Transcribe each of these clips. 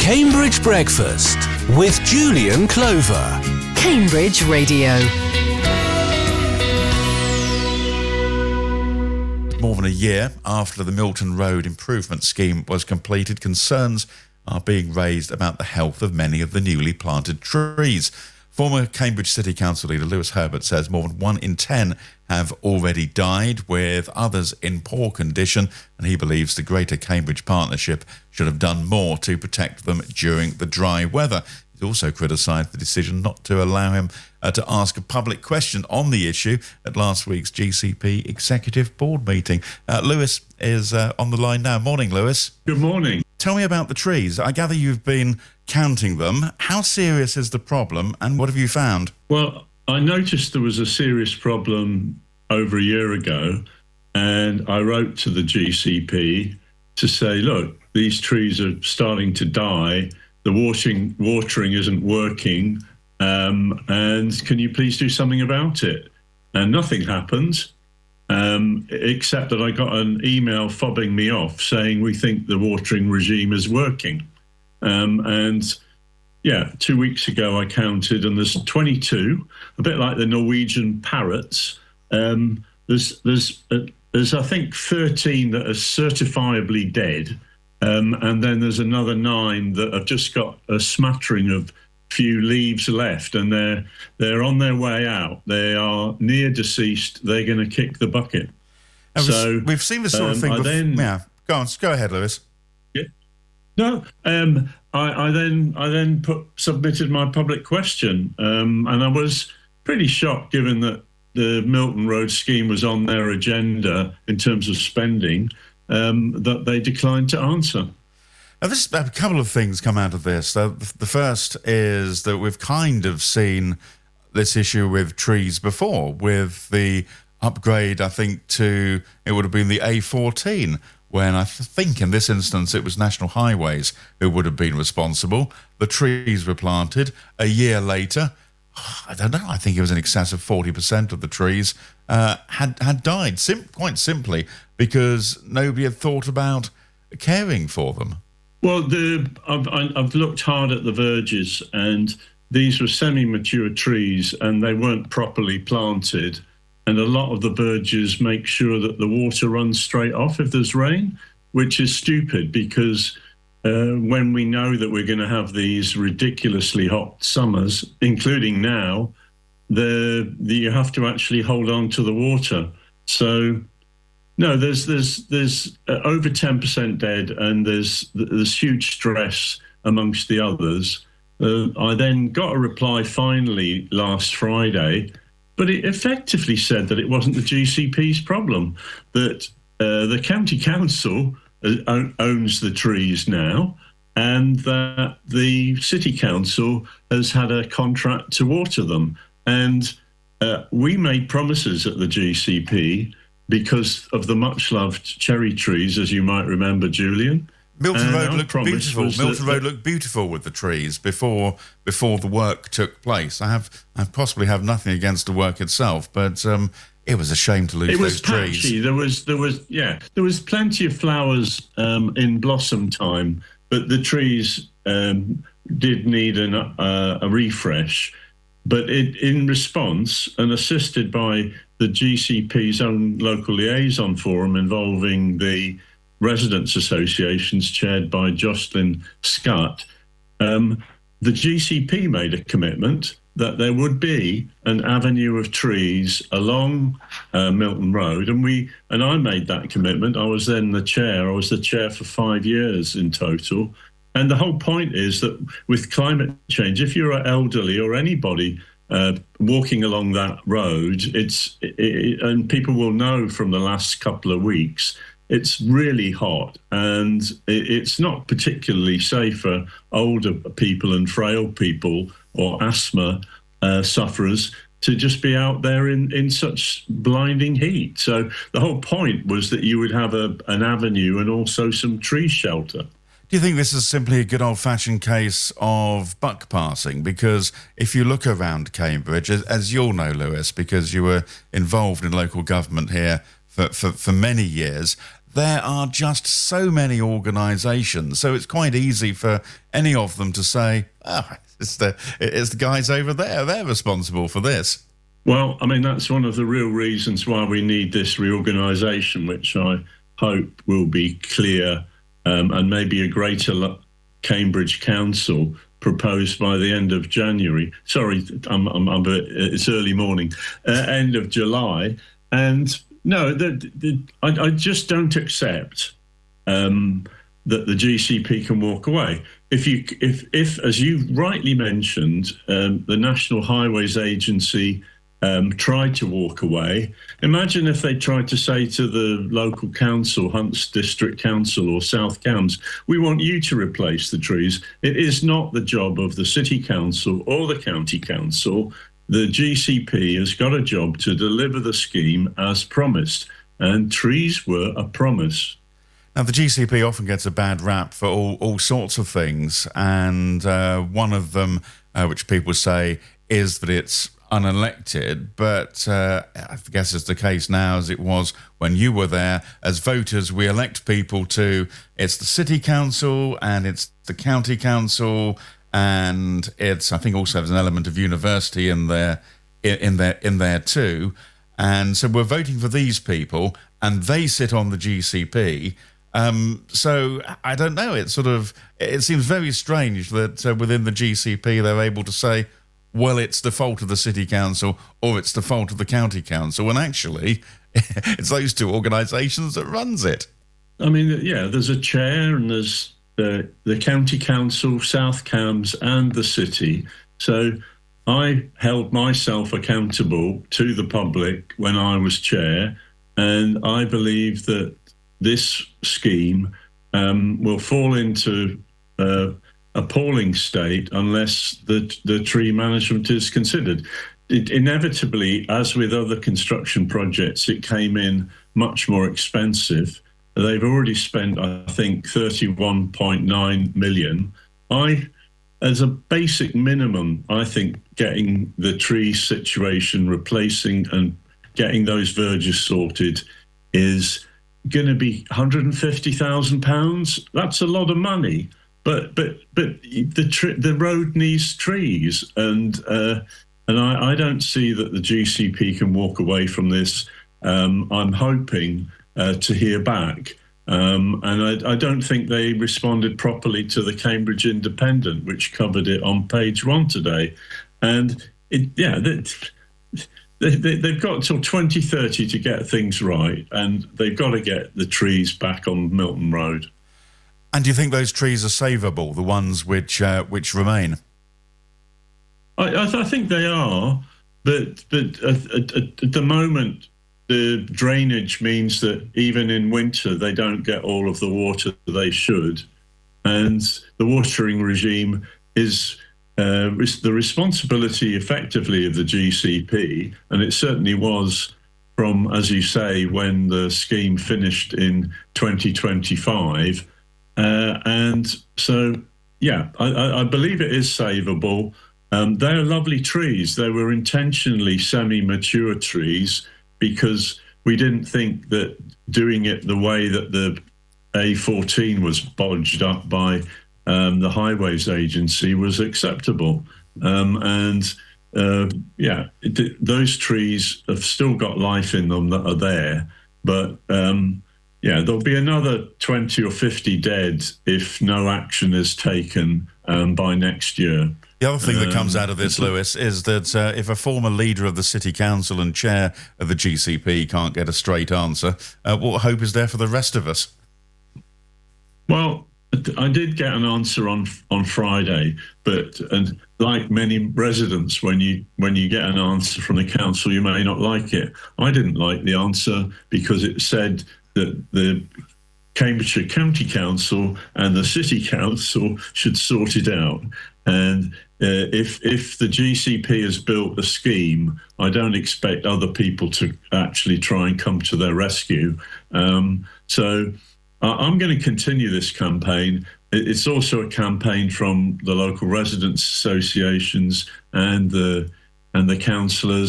Cambridge Breakfast with Julian Clover. Cambridge Radio. More than a year after the Milton Road improvement scheme was completed, concerns are being raised about the health of many of the newly planted trees. Former Cambridge City Council leader Lewis Herbert says more than 1 in 10 have already died, with others in poor condition, and he believes the Greater Cambridge Partnership should have done more to protect them during the dry weather. He's also criticised the decision not to allow him to ask a public question on the issue at last week's GCP Executive Board meeting. Lewis is on the line now. Morning, Lewis. Good morning. Tell me about the trees. I gather you've been counting them. How serious is the problem, and what have you found? Well, I noticed there was a serious problem over a year ago, and I wrote to the GCP to say, look, these trees are starting to die. The watering isn't working, and can you please do something about it? And nothing happened, except that I got an email fobbing me off saying we think the watering regime is working. And 2 weeks ago I counted, and there's 22, a bit like the Norwegian parrots. There's I think 13 that are certifiably dead. And then there's another 9 that have just got a smattering of few leaves left, and they're on their way out. They are near deceased. They're going to kick the bucket. So we've seen this sort of thing before. Go ahead, Lewis. Yeah. No, I then submitted my public question, and I was pretty shocked, given that the Milton Road scheme was on their agenda in terms of spending, that they declined to answer. Now, a couple of things come out of this. The first is that we've kind of seen this issue with trees before, with the upgrade, I think, it would have been the A14, when I think in this instance it was National Highways who would have been responsible. The trees were planted. A year later, I don't know, I think it was in excess of 40% of the trees had died, quite simply because nobody had thought about caring for them. Well, I've looked hard at the verges, and these were semi-mature trees, and they weren't properly planted. And a lot of the verges make sure that the water runs straight off if there's rain, which is stupid, because when we know that we're going to have these ridiculously hot summers, including now, you have to actually hold on to the water. So, no, there's over 10% dead, and there's huge stress amongst the others. I then got a reply finally last Friday, but it effectively said that it wasn't the GCP's problem, that the county council owns the trees now, and that the city council has had a contract to water them. And we made promises at the GCP because of the much-loved cherry trees, as you might remember, Julian. Milton Road looked beautiful. Milton Road looked beautiful with the trees before the work took place. I possibly have nothing against the work itself, but it was a shame to lose those trees. It was patchy. There was plenty of flowers in blossom time, but the trees did need a refresh. But in response, and assisted by the GCP's own local liaison forum involving the residents' associations chaired by Jocelyn Scott, the GCP made a commitment that there would be an avenue of trees along Milton Road, and I made that commitment. I was then the chair. I was the chair for 5 years in total. And the whole point is that with climate change, if you're elderly or anybody walking along that road, and people will know from the last couple of weeks, it's really hot, and it's not particularly safe for older people and frail people or asthma sufferers to just be out there in such blinding heat. So the whole point was that you would have an avenue and also some tree shelter. Do you think this is simply a good old-fashioned case of buck passing? Because if you look around Cambridge, as you'll know, Lewis, because you were involved in local government here for many years, there are just so many organisations, so it's quite easy for any of them to say, it's the guys over there, they're responsible for this. Well, I mean, that's one of the real reasons why we need this reorganisation, which I hope will be clear, and maybe a greater Cambridge Council proposed by the end of January. Sorry, it's early morning, end of July. And no, I just don't accept that the GCP can walk away. If as you rightly mentioned, the National Highways Agency tried to walk away. Imagine if they tried to say to the local council, Hunts District Council or South Cambs, we want you to replace the trees. It is not the job of the City Council or the County Council. The GCP has got a job to deliver the scheme as promised, and trees were a promise. Now, the GCP often gets a bad rap for all sorts of things, and one of them, which people say, is that it's unelected, but I guess it's the case now as it was when you were there. As voters, we elect people to, it's the City Council and it's the County Council, and it's, I think, also there's an element of university in there too. And so we're voting for these people, and they sit on the GCP. So I don't know. It seems very strange that within the GCP they're able to say, well, it's the fault of the City Council or it's the fault of the County Council, when actually it's those two organisations that runs it. I mean, yeah, there's a chair and there's the County Council, South Cambs and the City. So I held myself accountable to the public when I was chair, and I believe that this scheme will fall into appalling state unless the tree management is considered. It inevitably, as with other construction projects, it came in much more expensive. They've already spent, I think, 31.9 million. As a basic minimum, I think getting the tree situation, replacing and getting those verges sorted is going to be £150,000. That's a lot of money. But the road needs trees, and I don't see that the GCP can walk away from this. I'm hoping to hear back, and I don't think they responded properly to the Cambridge Independent, which covered it on page 1 today, and they've got till 2030 to get things right, and they've got to get the trees back on Milton Road. And do you think those trees are savable, the ones which remain? I think they are, but at the moment, the drainage means that even in winter, they don't get all of the water they should. And the watering regime is the responsibility effectively of the GCP, and it certainly was from, as you say, when the scheme finished in 2025. And so, yeah, I believe it is savable. They're lovely trees. They were intentionally semi-mature trees because we didn't think that doing it the way that the A14 was bodged up by the Highways Agency was acceptable. Those trees have still got life in them that are there, but there'll be another 20 or 50 dead if no action is taken by next year. The other thing that comes out of this, Lewis, is that if a former leader of the City Council and chair of the GCP can't get a straight answer, what hope is there for the rest of us? Well, I did get an answer on Friday, and like many residents, when you get an answer from the council, you may not like it. I didn't like the answer because it said that the Cambridgeshire County Council and the City Council should sort it out. And if the GCP has built a scheme, I don't expect other people to actually try and come to their rescue. So I'm going to continue this campaign. It's also a campaign from the local residents associations and the councillors.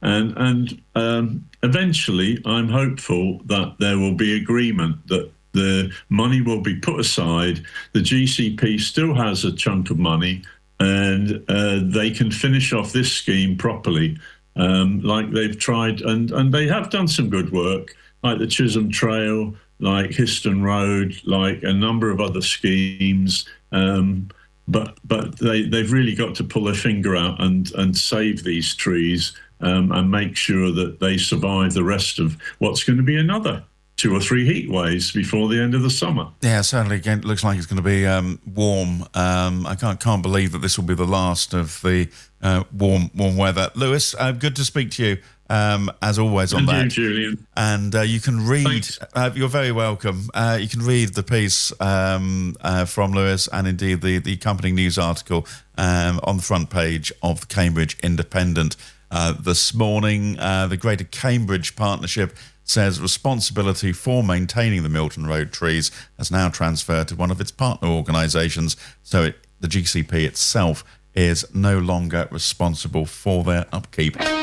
And eventually, I'm hopeful that there will be agreement that the money will be put aside. The GCP still has a chunk of money, and they can finish off this scheme properly, like they've tried. And they have done some good work, like the Chisholm Trail, like Histon Road, like a number of other schemes. But they've really got to pull their finger out and save these trees and make sure that they survive the rest of what's going to be another 2 or 3 heat waves before the end of the summer. Yeah, certainly. Again, it looks like it's going to be warm. I can't believe that this will be the last of the warm weather. Lewis, good to speak to you. As always on that. And you, Julian. And you can read, you're very welcome. You can read the piece from Lewis and indeed the accompanying news article on the front page of the Cambridge Independent this morning. The Greater Cambridge Partnership says responsibility for maintaining the Milton Road trees has now transferred to one of its partner organisations. So the GCP itself is no longer responsible for their upkeep.